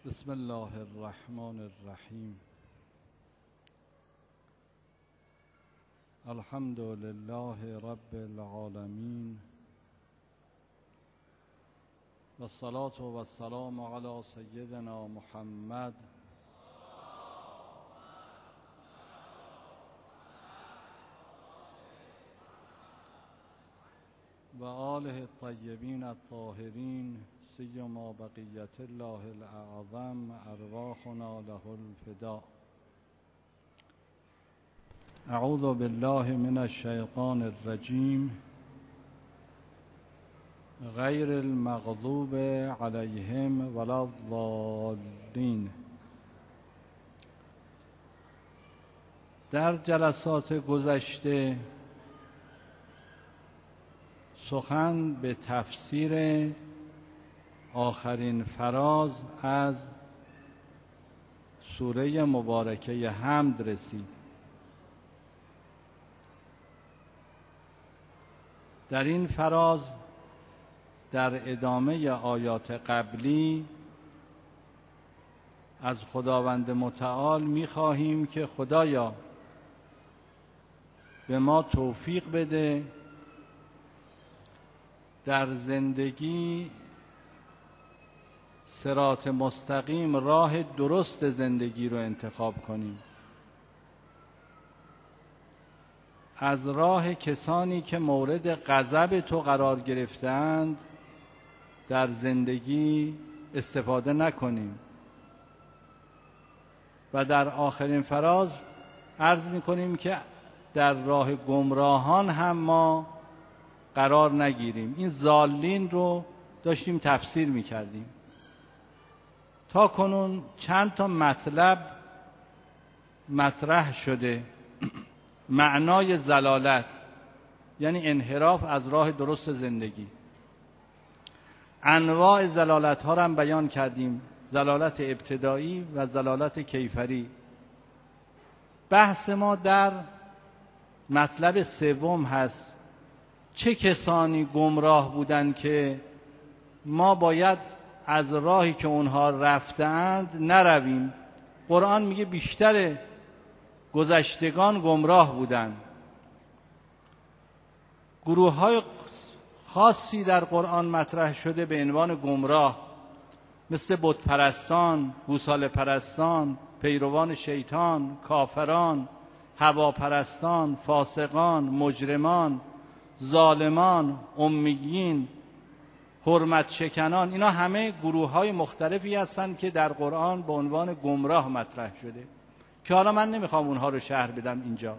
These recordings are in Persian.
بسم الله الرحمن الرحیم. الحمد لله رب العالمین و الصلاة و السلام علی سیدنا محمد و آله الطیبین الطاهرین سیما بقیت الله الاعظم ارواحنا له الفداء. اعوذ بالله من الشیطان الرجیم غیر المغضوب علیهم ولا الضالین. در جلسات گذشته سخن به تفسیر آخرین فراز از سوره مبارکه حمد رسید. در این فراز در ادامه آیات قبلی از خداوند متعال می‌خواهیم که خدایا به ما توفیق بده در زندگی صراط مستقیم، راه درست زندگی رو انتخاب کنیم، از راه کسانی که مورد غضب تو قرار گرفتند در زندگی استفاده نکنیم. و در آخرین فراز عرض می‌کنیم که در راه گمراهان هم ما قرار نگیریم. این ضالین رو داشتیم تفسیر می‌کردیم. تا کنون چند تا مطلب مطرح شده. معنای ضلالت یعنی انحراف از راه درست زندگی. انواع ضلالت ها را هم بیان کردیم، ضلالت ابتدایی و ضلالت کیفری. بحث ما در مطلب سوم هست، چه کسانی گمراه بودند که ما باید از راهی که اونها رفتند نرویم. قرآن میگه بیشتر گذشتگان گمراه بودند. گروه های خاصی در قرآن مطرح شده به عنوان گمراه، مثل بت پرستان، گوساله پرستان، پیروان شیطان، کافران، هواپرستان، فاسقان، مجرمان، ظالمان، امیین، حرمت شکنان. اینا همه گروه های مختلفی هستند که در قرآن به عنوان گمراه مطرح شده که حالا من نمیخوام اونها رو شرح بدم اینجا.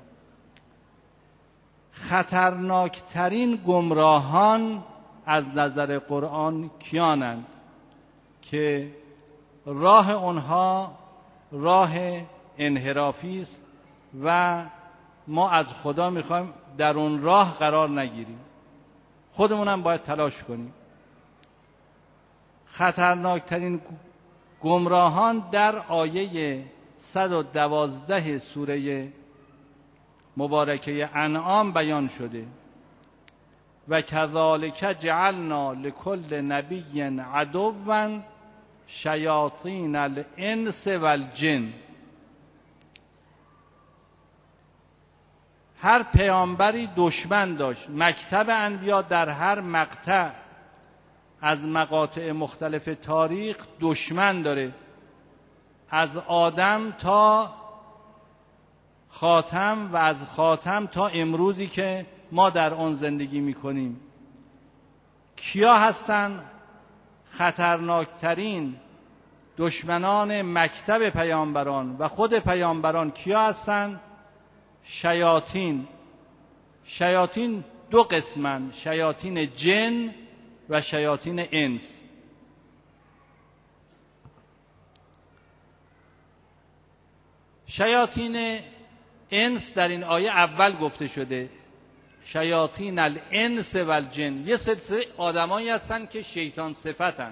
خطرناکترین گمراهان از نظر قرآن کیانند که راه اونها راه انحرافی است و ما از خدا میخوایم در اون راه قرار نگیریم، خودمون هم باید تلاش کنیم. خطرناکترین گمراهان در آیه 112 سوره مبارکه انعام بیان شده. و کذالک جعلنا لکل نبی عدوا شیاطین الانس والجن. هر پیامبری دشمن داشت. مکتب انبیا در هر مقطع از مقاطع مختلف تاریخ دشمن داره، از آدم تا خاتم و از خاتم تا امروزی که ما در آن زندگی میکنیم. کیا هستن خطرناکترین دشمنان مکتب پیامبران و خود پیامبران؟ کیا هستن؟ شیاطین. شیاطین دو قسمن، شیاطین جن و شیاطین انس. شیاطین انس در این آیه اول گفته شده، شیاطین الانس و الجن. یه سلسله آدمایی هستن که شیطان صفتن.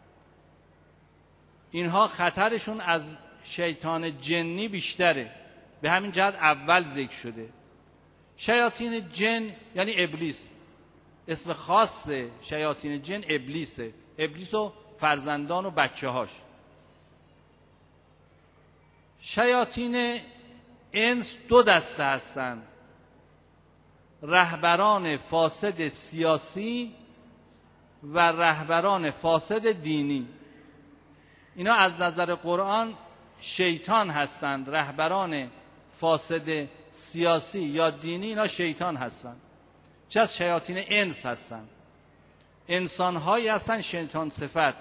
اینها خطرشون از شیطان جنی بیشتره، به همین جهت اول ذکر شده. شیاطین جن یعنی ابلیس. اسم خاص شیاطین جن ابلیسه. ابلیس و فرزندان و بچه هاش. شیاطین انس دو دسته هستند: رهبران فاسد سیاسی و رهبران فاسد دینی. اینا از نظر قرآن شیطان هستند. رهبران فاسد سیاسی یا دینی اینا شیطان هستند. چه از شیاطین انس هستند. انسان‌هایی هستند شیطان صفت.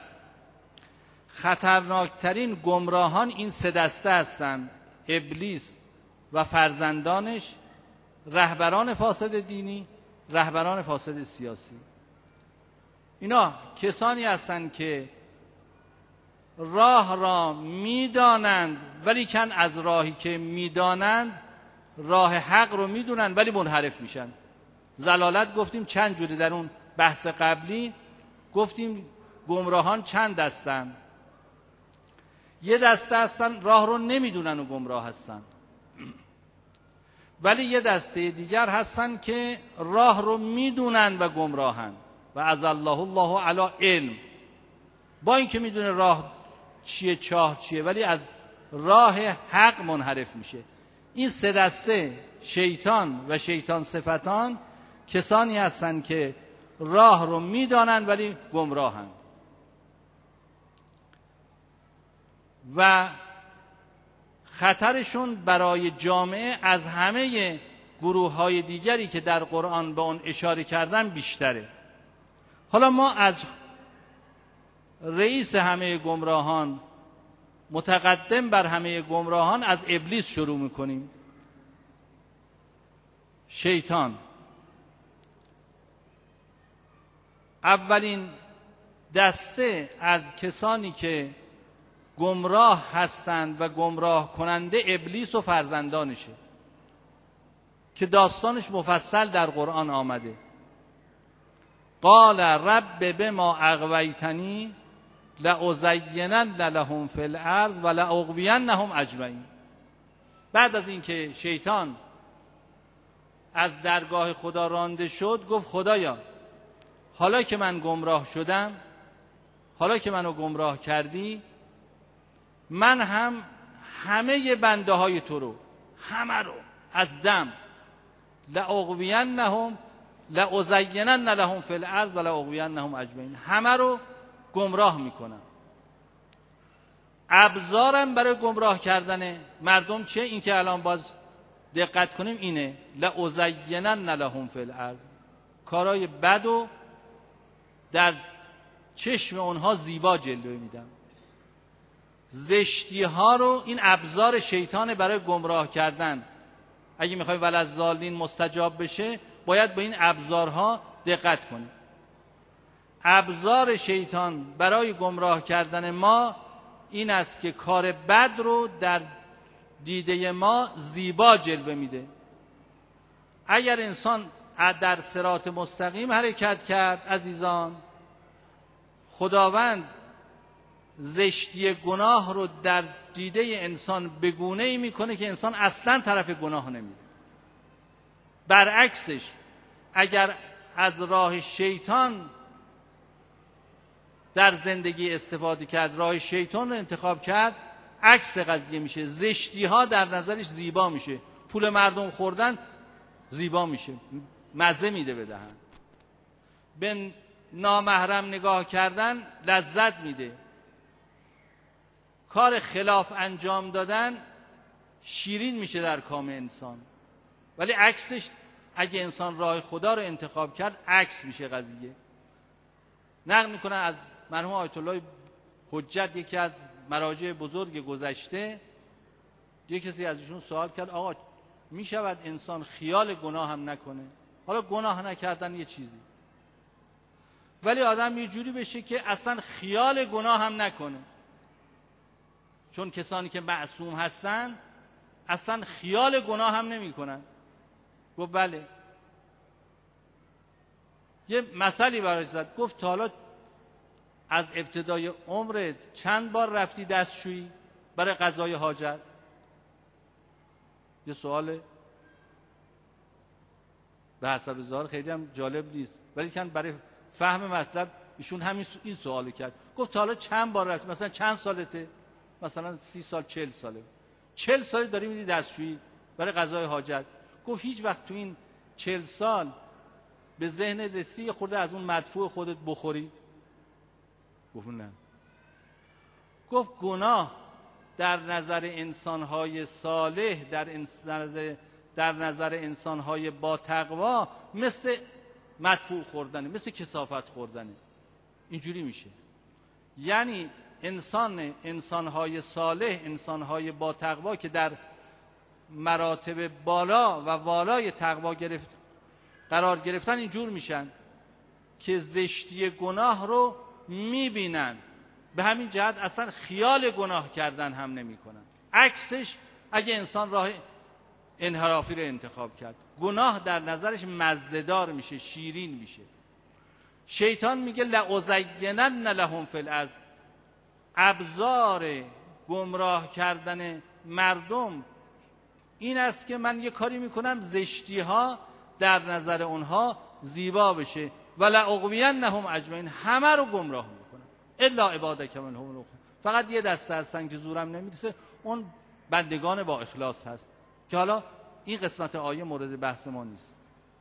خطرناکترین گمراهان این سه دسته هستند: ابلیس و فرزندانش، رهبران فاسد دینی، رهبران فاسد سیاسی. اینا کسانی هستند که راه را میدانند ولی کن از راهی که میدانند راه حق رو میدونن ولی منحرف میشن. ضلالت گفتیم چند جوره، در اون بحث قبلی گفتیم گمراهان چند دستن. یه دسته هستن راه رو نمیدونن و گمراه هستن، ولی یه دسته دیگر هستن که راه رو میدونن و گمراهن. و از الله علی علم، با اینکه میدونه راه چیه چاه چیه ولی از راه حق منحرف میشه. این سه دسته شیطان و شیطان صفتان کسانی هستن که راه رو میدانن ولی گمراهن. و خطرشون برای جامعه از همه گروه‌های دیگری که در قرآن به اون اشاره کردن بیشتره. حالا ما از رئیس همه گمراهان، متقدم بر همه گمراهان، از ابلیس شروع میکنیم. شیطان اولین دسته از کسانی که گمراه هستند و گمراه کننده ابلیس و فرزندانشه که داستانش مفصل در قرآن آمده. قال رب بما اغویتنی لأزینن لهم فی الارض و لأغوینهم اجمعین. بعد از اینکه شیطان از درگاه خدا رانده شد گفت خدایا حالا که من گمراه شدم، حالا که منو گمراه کردی، من هم همه بنده های تو رو، همه رو از دم، لأغوینهم لأزینن لهم فی الارض و لأغوینهم اجمعین، همه رو گمراه میکنم. ابزارم برای گمراه کردن مردم چه؟ این که الان باز دقت کنیم اینه: لأزینن لهم فی الارض. کارهای بد و در چشم اونها زیبا جلوه میدم. زشتی ها رو، این ابزار شیطان برای گمراه کردن. اگه میخوای وللضالین مستجاب بشه باید به این ابزارها دقت کنیم. ابزار شیطان برای گمراه کردن ما این است که کار بد رو در دیده ما زیبا جلوه میده. اگر انسان در صراط مستقیم حرکت کرد عزیزان، خداوند زشتی گناه رو در دیده انسان بگونه‌ای میکنه که انسان اصلا طرف گناه نمیره. برعکسش اگر از راه شیطان در زندگی استفاده کرد، راه شیطان رو انتخاب کرد، عکس قضیه میشه. زشتی ها در نظرش زیبا میشه. پول مردم خوردن زیبا میشه، مزه میده به دهن. به نامحرم نگاه کردن لذت میده. کار خلاف انجام دادن شیرین میشه در کام انسان. ولی عکسش اگه انسان راه خدا رو انتخاب کرد عکس میشه قضیه. نقل میکنن از مرحوم آیت الله حجت، یکی از مراجع بزرگ گذشته، یک کسی از ایشون سوال کرد آقا میشود انسان خیال گناه هم نکنه؟ حالا گناه نکردن یه چیزی، ولی آدم یه جوری بشه که اصلا خیال گناه هم نکنه. چون کسانی که معصوم هستن اصلا خیال گناه هم نمی کنن. گفت بله. یه مثلی برای زد، گفت تا حالا از ابتدای عمرت چند بار رفتی دستشویی برای قضای حاجت؟ یه سواله به حسب ظاهر خیلی هم جالب نیست، ولی کن برای فهم مطلب ایشون همین این سوالو کرد. گفت تا حالا چند بار رفتی؟ مثلا چند سالته؟ مثلا 30 سال 40 ساله. 40 سال داری میری دستشویی برای قضای حاجت. گفت هیچ وقت تو این 40 سال به ذهن رسید خورده از اون مدفوع خودت بخوری؟ گفت نه. گفت گناه در نظر انسانهای صالح، در نظر انسانهای با تقوا مثل مدفوع خوردنه، مثل کثافت خوردنه. اینجوری میشه. یعنی انسانهای صالح، انسانهای با تقوا که در مراتب بالا و والای تقوا قرار گرفتن، اینجور میشن که زشتی گناه رو میبینن، به همین جهت اصلا خیال گناه کردن هم نمی کنن. عکسش اگه انسان راه انحرافی رو انتخاب کرد، گناه در نظرش مزه‌دار میشه، شیرین میشه. شیطان میگه لأزینن لهم فی الارض، ابزار گمراه کردن مردم این است که من یه کاری میکنم زشتی ها در نظر اونها زیبا بشه، ولأغوینهم اجمعین، همه رو گمراه میکنم الا عبادک منهم المخلصین، فقط یه دسته هستن که زورم نمیرسه، اون بندگان با اخلاص هست که حالا این قسمت آیه مورد بحث ما نیست.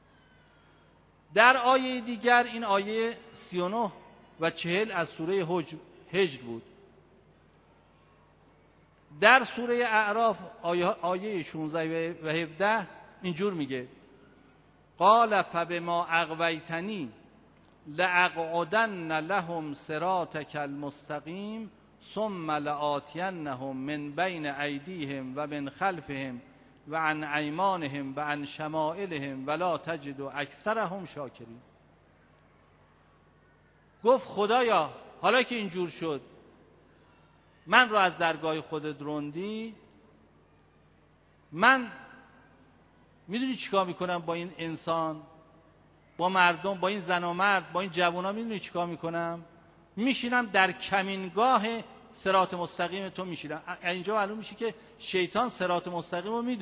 در آیه دیگر، این آیه 39 و 40 از سوره هجر بود. در سوره اعراف آیه 16 و 17 اینجور میگه قال فبما اغویتنی لأقعدن لهم صراطک المستقیم ثم لآتینهم من بین ایدیهم و من خلفهم و عن ایمانهم و عن شمائلهم ولا تجد اکثرهم شاکرین. گفت خدایا حالا که اینجور شد، من رو از درگاه خودت روندی، من میدونی چیکار میکنم با این انسان، با مردم، با این زن و مرد، با این جوونا، میدونی چیکار میکنم؟ میشینم در کمینگاه صراط مستقیم تو میشینم. اینجا معلوم میشه که شیطان صراط مستقیم رو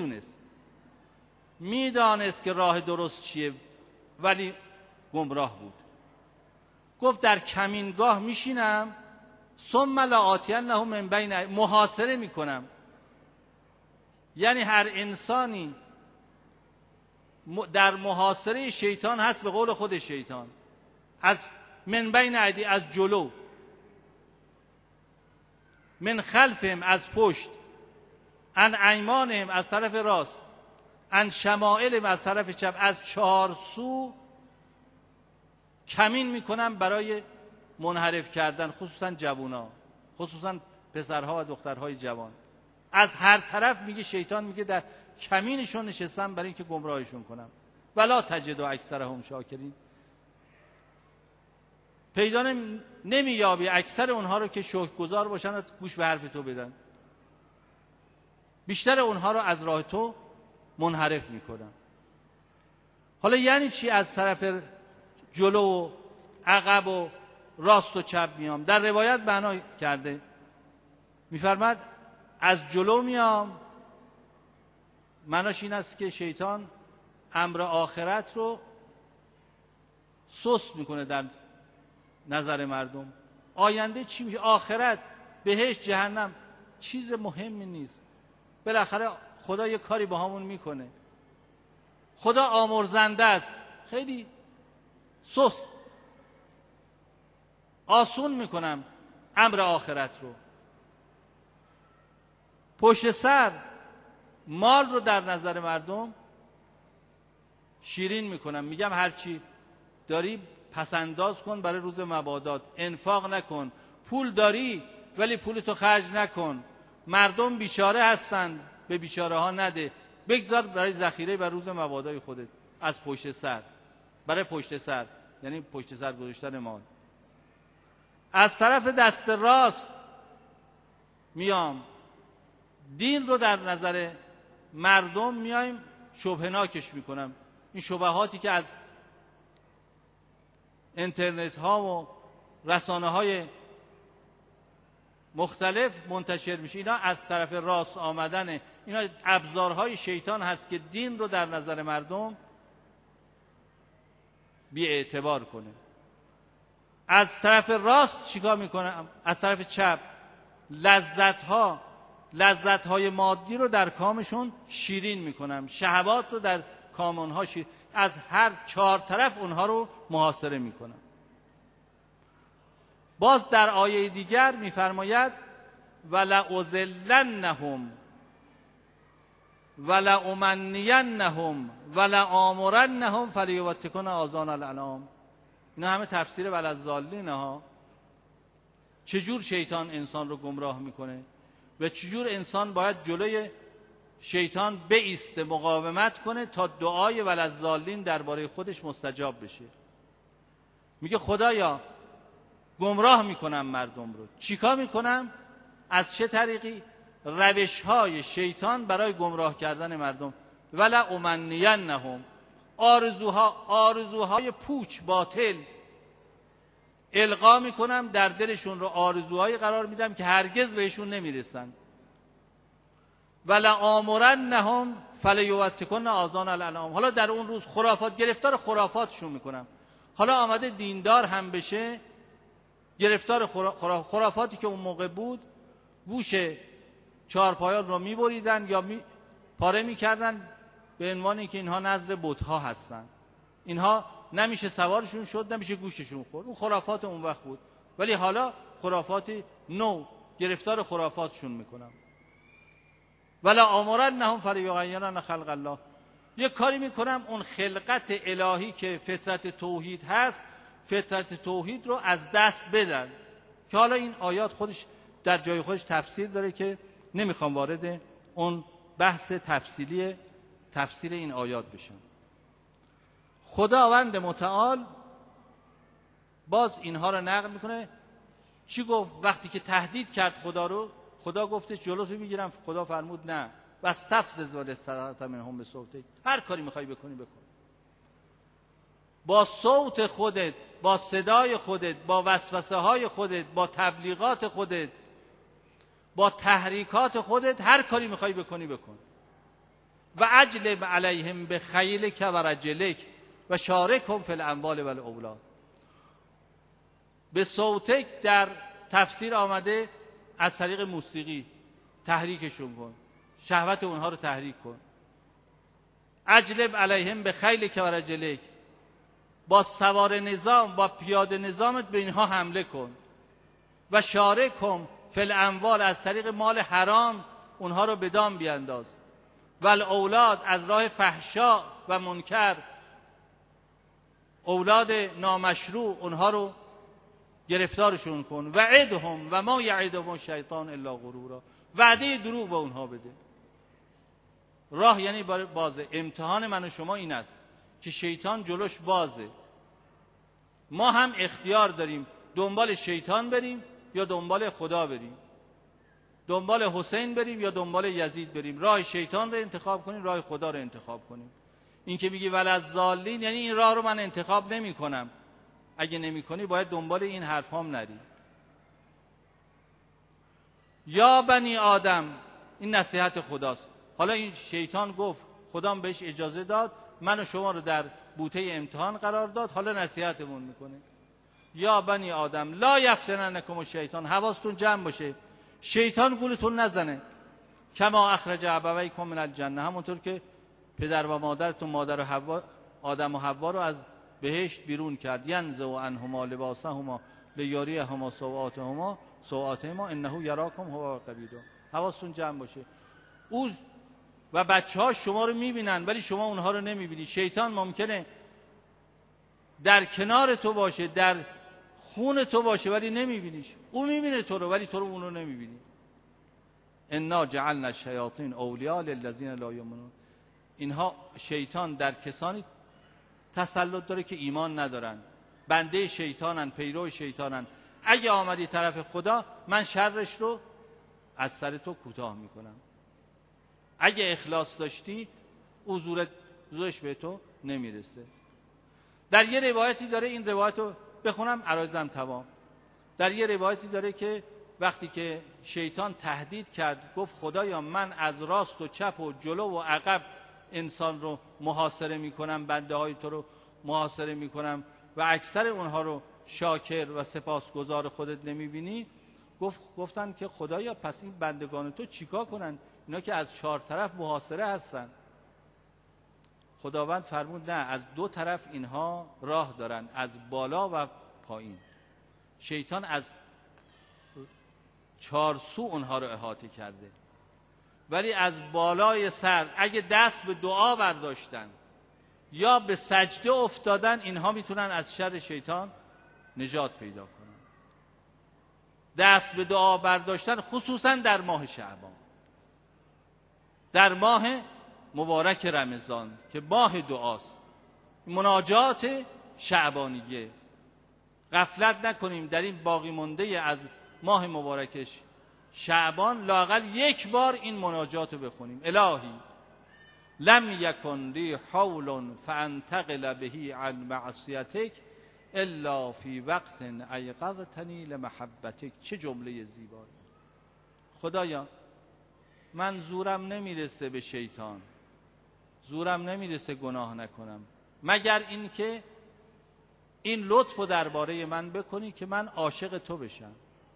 میدانست که راه درست چیه، ولی گمراه بود. گفت در کمینگاه میشینم، ثم لآتینهم من بین، محاصره میکنم. یعنی هر انسانی در محاصره شیطان هست، به قول خود شیطان، از من بین ایدی، از جلو، من خلفهم، از پشت، عن ایمانهم، از طرف راست، عن شمائلهم، از طرف چپ، از چهار سو کمین میکنم برای منحرف کردن، خصوصا جوونا، خصوصا پسرها و دخترهای جوان. از هر طرف میگه شیطان، میگه در کمینشون نشستم برای اینکه گمراهشون کنم. ولا تجد اکثرهم شاکرین، پیدا نمییابی اکثر اونها رو که شکرگزار باشن و گوش به حرف تو بدن. بیشتر اونها رو از راه تو منحرف میکنم. حالا یعنی چی از طرف جلو و عقب و راست و چپ میام؟ در روایت معنا کرده، میفرماد از جلو میام، معناش این است که شیطان امر آخرت رو سست میکنه در نظر مردم. آینده چی میشه؟ آخرت، بهشت، جهنم، چیز مهمی نیست. بالاخره خدا یه کاری با همون میکنه. خدا آمرزنده است، خیلی سست، آسون میکنم امر آخرت رو. پشت سر مال رو در نظر مردم شیرین میکنم، میگم هرچی داری پسنداز کن برای روز مبادات، انفاق نکن. پول داری ولی پولتو خرج نکن. مردم بیچاره هستن، به بیچاره ها نده، بگذار برای ذخیره برای روز مبادای خودت. از پشت سر، برای پشت سر یعنی پشت سر گذاشتن مال. از طرف دست راست میام، دین رو در نظر مردم میایم شبهناکش میکنم. این شبهاتی که از اینترنت ها و رسانه های مختلف منتشر میشه، اینا از طرف راست آمدنه. اینا ابزارهای شیطان هست که دین رو در نظر مردم بی اعتبار کنه. از طرف راست چیکار میکنم؟ از طرف چپ لذت ها، لذت‌های مادی رو در کامشون شیرین میکنم، شهوات رو در کام اونها از هر 4 طرف اونها رو محاصره میکنم. باز در آیه دیگر میفرماید ولأضلنهم ولأمنینهم ولآمرنهم فلیبتکن آذان الانعام. اینا همه تفسیر ولضالین ها. چجور شیطان انسان رو گمراه میکنه و چجور انسان باید جلوی شیطان بایسته، مقاومت کنه تا دعای ولضالین درباره خودش مستجاب بشه. میگه خدایا گمراه میکنم مردم رو. چیکار میکنم؟ از چه طریقی؟ روش‌های شیطان برای گمراه کردن مردم. ولا امنینهم، آرزوهای پوچ باطل القا میکنم در دلشون، رو آرزوهایی قرار میدم که هرگز بهشون نمیرسن. ولا آمرنهم فلیبتکن آذان الانعام. حالا در اون روز گرفتار خرافاتشون میکنم. حالا آمده دیندار هم بشه، گرفتار خرافاتی که اون موقع بود، گوش چهارپایان رو میبریدن یا پاره میکردن به عنوان که اینها نظر بت‌ها هستن، اینها نمیشه سوارشون شد، نمیشه گوششون خورد. اون خرافات اون وقت بود. ولی حالا خرافات نو، گرفتار خرافاتشون میکنم. ولا آمرنهم فلیغیرن خلق الله. یه کاری میکنم اون خلقت الهی که فطرت توحید هست، فطرت توحید رو از دست بدن. که حالا این آیات خودش در جای خودش تفسیر داره که نمیخوام وارد اون بحث تفسیر این آیات بشم. خداوند متعال باز اینها رو نقل میکنه. چی گفت وقتی که تهدید کرد خدا رو؟ خدا گفته جلوتو میگیرم. خدا فرمود نه، واستفزز والاستطعت منهم بصوتک. هر کاری میخوای بکنی بکن، با صوت خودت، با صدای خودت، با وسوسه های خودت، با تبلیغات خودت، با تحریکات خودت، هر کاری میخوای بکنی بکن. و اجلب علیهم بخیلک و رجلک و شارکهم فی الاموال و الاولاد. به صوتک در تفسیر آمده از طریق موسیقی تحریکشون کن، شهوت اونها رو تحریک کن. اجلب علیهم بخیلک و رجلک، با سوار نظام، با پیاده نظامت به اینها حمله کن. و شارکهم فی الاموال، از طریق مال حرام اونها رو به دام بیانداز. و الاولاد، از راه فحشا و منکر، اولاد نامشروع اونها رو گرفتارشون کن. و عدهم و ما یعدهم الشیطان الا غرورا، وعده دروغ به اونها بده. راه یعنی بازه. امتحان من و شما این است که شیطان جلوش بازه. ما هم اختیار داریم دنبال شیطان بریم یا دنبال خدا بریم، دنبال حسین بریم یا دنبال یزید بریم. راه شیطان رو انتخاب کنیم، راه خدا رو انتخاب کنیم. این که میگی ولضالین یعنی این راه رو من انتخاب نمی کنم. اگه نمی کنی باید دنبال این حرف هم نری. یا بنی آدم، این نصیحت خداست. حالا این شیطان گفت، خدا بهش اجازه داد، من و شما رو در بوته امتحان قرار داد، حالا نصیحتمون میکنه. یا بنی آدم لا یفتننکم الشیطان، حواستون جمع باشه، شیطان گولتون نزنه. کما اخرج ابویکم من الجنه، همونطور که پدر و مادرتون، مادر و حوا، آدم و حوا رو از بهشت بیرون کرد. ینزع عنهما لباسهما لیریهما سوآتهما انه یراکم هو و قبیله. حواستون جمع باشه. او و بچه‌ها شما رو میبینن ولی شما اونها رو نمیبینی. شیطان ممکنه در کنار تو باشه، در خون تو باشه ولی نمیبینیش. او میبینه تو رو ولی تو رو اون رو نمیبینی. انا جعلنا الشیاطین اولیاء للذین لا یؤمنون. اینها شیطان در کسانی تسلط داره که ایمان ندارن، بنده شیطانن، پیرو شیطانن. اگه آمدی طرف خدا، من شرش رو از سر تو کوتاه میکنم. اگه اخلاص داشتی، او زورش به تو نمیرسه. در یه روایتی داره، این روایت رو بخونم عرایزم تمام. در یه روایتی داره که وقتی که شیطان تهدید کرد، گفت خدایا من از راست و چپ و جلو و عقب انسان رو محاصره میکنم، بنده های تو رو محاصره میکنم و اکثر اونها رو شاکر و سپاسگزار خودت نمیبینی. گفتن که خدایا پس این بندگان تو چیکار کنن؟ اینا که از 4 طرف محاصره هستن. خداوند فرمود نه، از 2 طرف اینها راه دارن، از بالا و پایین. شیطان از 4 سو اونها رو احاطه کرده، ولی از بالای سر اگه دست به دعا برداشتن یا به سجده افتادن، اینها میتونن از شر شیطان نجات پیدا کنن. دست به دعا برداشتن خصوصا در ماه شعبان، در ماه مبارک رمضان که ماه دعاست، مناجات شعبانیه. غفلت نکنیم در این باقی مونده از ماه مبارکش شعبان لااقل 1 بار این مناجات رو بخونیم. الهی لم یکن لی حول فانتقل به عن معصیتک الا فی وقت ایقظتنی لمحبتک. چه جمله زیبایی! خدایا من زورم نمیرسه به شیطان، زورم نمیرسه گناه نکنم، مگر این که این لطف رو درباره من بکنی که من عاشق تو بشم،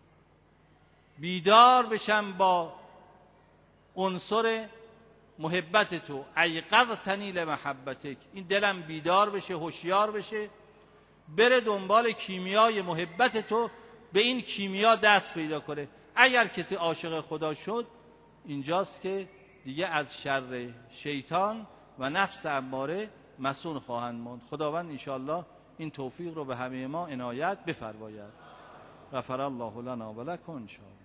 بیدار بشم با عنصر محبت تو. ایقظتنی لمحبتک، این دلم بیدار بشه، هوشیار بشه، بره دنبال کیمیای محبت تو، به این کیمیا دست پیدا کنه. اگر کسی عاشق خدا شد، اینجاست که دیگه از شر شیطان و نفس اماره مسون خواهند ماند. خداوند انشاءالله این توفیق رو به همه ما عنایت بفرماید. غفر الله لنا و لکم انشاءالله.